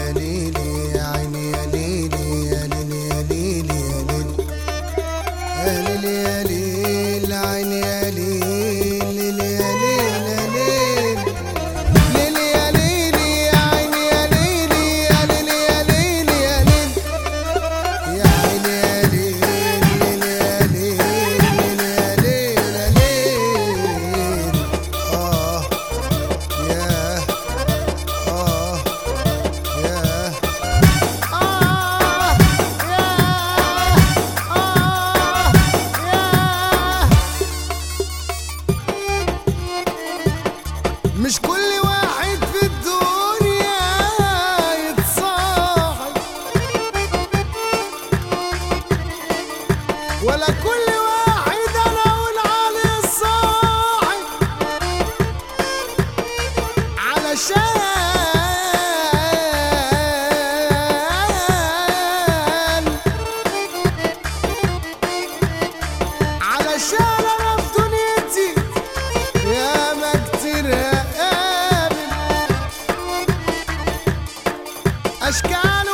ليلي يا عيني يا ليلي يا ليلي يا ليلي يا ليلي يا ليلي يا عيني يا ليلي يا ليلي ليلي يا ليلي يا عيني يا ليلي يا ليلي يا ليلي يا ليلي يا عيني يا ليلي يا ليلي يا ليلي آه ياه آه ياه مش كل واحد في الدنيا يتصاحب، ولا كل واحد انا اقول عليه صاحب، علشان انا في دنيتي يا ما كتير أشكال